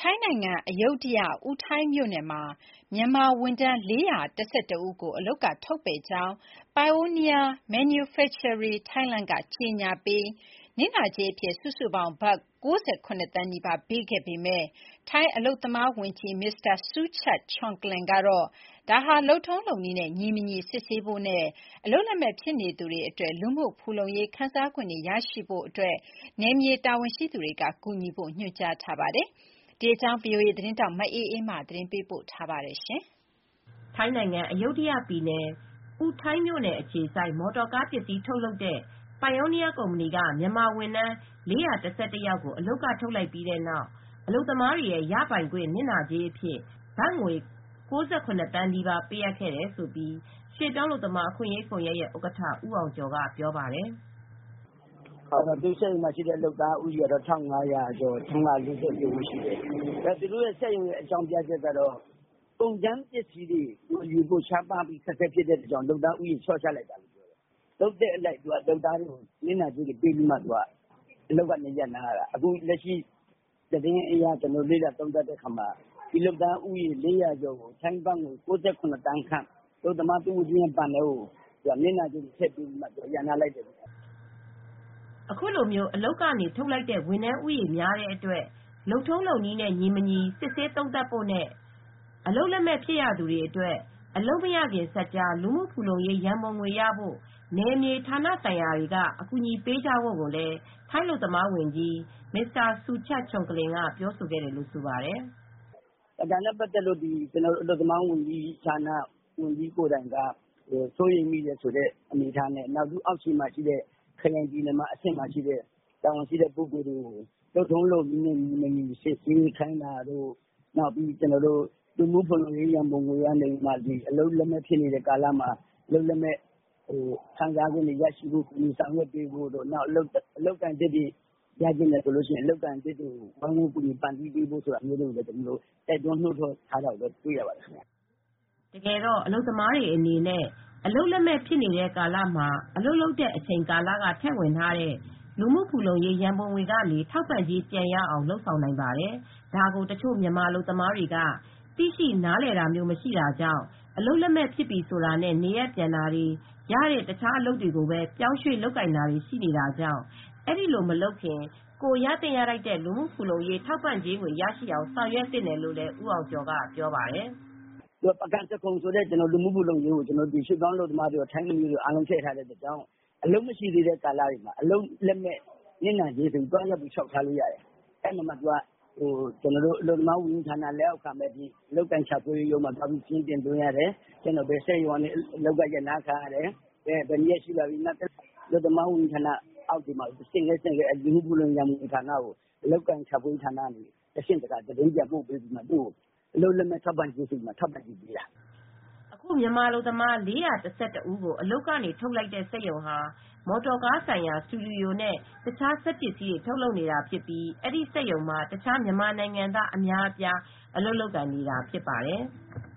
ထိုင်းနိုင်ငံ အယုဒ္ဓယ အူထိုင်းမြို့နယ်မှာ မြန်မာဝန်ထမ်း 412 ဦးကို အလုပ်က ထုတ်ပယ်ကြောင်း Pioneer Manufacturing Thailand က ကြေညာပြီး နစ်နာကြေးအဖြစ် စုစုပေါင်း ဘတ် ၉၇ သန်းနီးပါး ပေးခဲ့ပေမယ့် ထိုင်းအလုပ်သမားဝန်ကြီး Mr. Suchart Chomklin ကတော့ ဒါဟာ လုပ်ထုံးလုပ်နည်းနဲ့ ညီမညီ စစ်ဆေးဖို့နဲ့ အလုပ်လက်မဲ့ ဖြစ်နေသူတွေအတွက် လူမှုဖူလုံရေး ခံစားခွင့်တွေ ရရှိဖို့အတွက် နယ်မြေတာဝန်ရှိသူတွေက ကူညီဖို့ ညွှန်ကြားထားပါတယ်။ ဒီအကြောင်း ဗွီအိုအေသတင်းထောက် မအေးအေးမာ သတင်းပေးပို့ထားပါတယ်။ ထိုင်းနိုင်ငံ အယုဒ္ဓယပြည်နယ် အူထိုင်းမြို့နယ်အခြေစိုက် မော်တော်ကားပစ္စည်း ထုတ်လုပ်တဲ့ Pioneer ကုမ္ပဏီက မြန်မာဝန်ထမ်း 411 ယောက်ကို အလုပ်က ထုတ်လိုက်ပြီးတဲ့နောက် အလုပ်သမားတွေရဲ့ ရပိုင်ခွင့် နစ်နာကြေးအဖြစ် ဘတ်ငွေ ၉၇ သန်းနီးပါး ပေးအပ်ခဲ့တယ်လို့ ရွှေ့ပြောင်းအလုပ်သမား အခွင့်အရေးကွန်ယက်ရဲ့ ဥက္ကဋ္ဌ ဦးအောင်ကျော်က ပြောပါတယ်။ "သူတို့စက်ရုံမှာရှိတဲ့ လုပ်သားဦးရေကတော့ ၁,၅၀၀ ကျော် ၁,၅၄၁ ဦးရှိတယ်။ သူတို့စက်ရုံရဲ့အကြောင်းပြချက်ကတော့ ကုန်ကြမ်းပစ္စည်းတွေ ယူဖို့ ရှားပါးပြီး အခက်အခဲဖြစ်တဲ့အတွက် လုပ်သားဦးရေ လျှော့ချလိုက်တာလို့ပြောတယ်။ လုပ်သက်အလိုက် လုပ်သားတွေကို နစ်နာကြေးတွေပေးပြီးမှ အလုပ်ကနေ ရပ်နားရတာ။ အခုလက်ရှိ သတင်းအရ လေ့လာသုံးသပ်တဲ့အခါမှာ ဒီလုပ်သားဦးရေ ၄၀၀ ကျော်ကို ထိုင်းဘတ်ငွေ ၉၇ သန်းခန့် အလုပ်သမားတဦးချင်းရဲ့ဘဏ်ထဲကို နစ်နာကြေးထည့်ပေးပြီးမှ ရပ်နားလိုက်တယ်။ " အခုလို အလုပ်ကနေ ထုတ်လိုက်တဲ့ ဝန်ထမ်းဦးရေများတဲ့အတွက် လုပ်ထုံးလုပ်နည်းနဲ့ ညီမညီ စစ်ဆေးသုံးသပ်ဖို့နဲ့ အလုပ်လက်မဲ့ ဖြစ်ရသူတွေအတွက် အလုပ်မရခင်စပ်ကြား လူမှုဖူလုံရေး ရံပုံငွေရဖို့ နယ်မြေဌာနဆိုင်ရာတွေက အကူညီပေးကြဖို့လည်း ထိုင်းအလုပ်သမားဝန်ကြီး Mr. Suchart Chomklin က ပြောဆိုခဲ့တယ်လို့ ဆိုပါတယ်။ "ဒါနဲ့ပတ်သက်လို့ အလုပ်သမားဝန်ကြီးဌာန ဝန်ကြီးကိုယ်တိုင်က စိုးရိမ်မိတယ်ဆိုတဲ့အနေအထားနဲ့ သူ့အောက်ခြေမှာရှိတဲ့ ခရိုင်ပြည်နယ်အဆင့်မှာရှိတဲ့ တာဝန်ရှိတဲ့ပုဂ္ဂိုလ်တွေကို လုပ်ထုံးလုပ်နည်းနဲ့ ညီမညီ စစ်ဆေးခိုင်းတာတို့ လူမှုဖူလုံရေး ရံပုံငွေကနေ အလုပ်လက်မဲ့ဖြစ်နေတဲ့ကာလမှာ အလုပ်လက်မဲ့ခံစားခွင့်တွေရရှိဖို့ ကူညီဆောင်ရွက်ပေးဖို့တို့ အလုပ်အကိုင်သစ်တွေ ရချင်တယ်ဆိုရင် အလုပ်အကိုင်သစ်တွေကို ဝိုင်းဝန်းကူညီပံ့ပိုးပေးဖို့ ဆိုတာမျိုးတွေကိုလည်း တိုက်တွန်းနှိုးဆော်ထားတာကို တွေ့ရပါတယ်ခင်ဗျ။ " တကယ်တော့ အလုပ်သမားတွေအနေနဲ့ အလုပ်လက်မဲ့ဖြစ်နေတဲ့ကာလမှာ အလုပ်လုပ်တဲ့အချိန်ကာလက ထည့်ဝင်ထားတဲ့ လူမှုဖူလုံရေး ရံပုံငွေကနေ ထောက်ပံ့ကြေးပြန်ရအောင် လုပ်ဆောင်နိုင်ပါတယ်။ ဒါကို တချို့မြန်မာအလုပ်သမားတွေက သိရှိနားလည်တာမျိုး မရှိတာကြောင့် အလုပ်လက်မဲ့ဖြစ်ပြီဆိုတာနဲ့ နေရပ်ပြန်တာတွေ ရတဲ့တခြားအလုပ်တွေကိုပဲ ပြောင်းရွှေ့လုပ်ကိုင်တာတွေ ရှိနေတာကြောင့် အဲဒီလိုမလုပ်ခင် ကိုယ်ရသင့်ရထိုက်တဲ့ လူမှုဖူလုံရေး ထောက်ပံ့ကြေးငွေ ရရှိအောင် ဆောင်ရွက်သင့်တယ်လို့လည်း ဦးအောင်ကျော်က ပြောပါတယ်။ "ပကန်ဆန်ခွန်းဆိုတဲ့ လူမှုဖူလုံရေးကို ရွှေ့ပြောင်းအလုပ်သမားတွေ ထိုင်းလူမျိုးတွေအားလုံး ထည့်ထားတဲ့အတွက်ကြောင့် အလုပ်မရှိသေးတဲ့ကာလတွေမှာ အလုပ်လက်မဲ့နစ်နာကြေးဆိုပြီး သွားရောက်လျှောက်ထားလို့ရတယ်။ အဲဒီမှာ အလုပ်သမားဝန်ကြီးဌာန လက်အောက်ခံပဲဖြစ်ဖြစ် အလုပ်အကိုင်ရှာဖွေရေးရုံးမှာ စာရင်းတင်သွင်းရတယ်။ ဘယ်စက်ရုံကနေ အလုပ်ကရပ်နားခံရတယ်။ ဘယ်နှစ်ရက်ရှိပြီ အလုပ်သမားဝန်ကြီးဌာနအောက်မှာ ဆင့်ကဲဆင့်ကဲ လူမှုဖူလုံရေး ရံပုံငွေဌာနကို အလုပ်အကိုင်ရှာဖွေရေးဌာနကနေ တဆင့်သတင်းပြန်ပို့ပေးပြီးမှ သူ့ကို အလုပ်လက်မဲ့ထောက်ပံ့ကြေးဆိုပြီး ထောက်ပံ့ကြေးပေးတာ။ " အခု မြန်မာအလုပ်သမား ၄၁၁ ဦးကို အလုပ်ကနေ ထုတ်လိုက်တဲ့စက်ရုံဟာ မော်တော်ကားဆိုင်ရာ စတူဒီယိုနဲ့ တခြားစက်ပစ္စည်းတွေ ထုတ်လုပ်နေတာဖြစ်ပြီး အဲဒီစက်ရုံမှာ တခြားမြန်မာနိုင်ငံသား အများအပြား အလုပ်လုပ်ကိုင်နေတာ ဖြစ်ပါတယ်။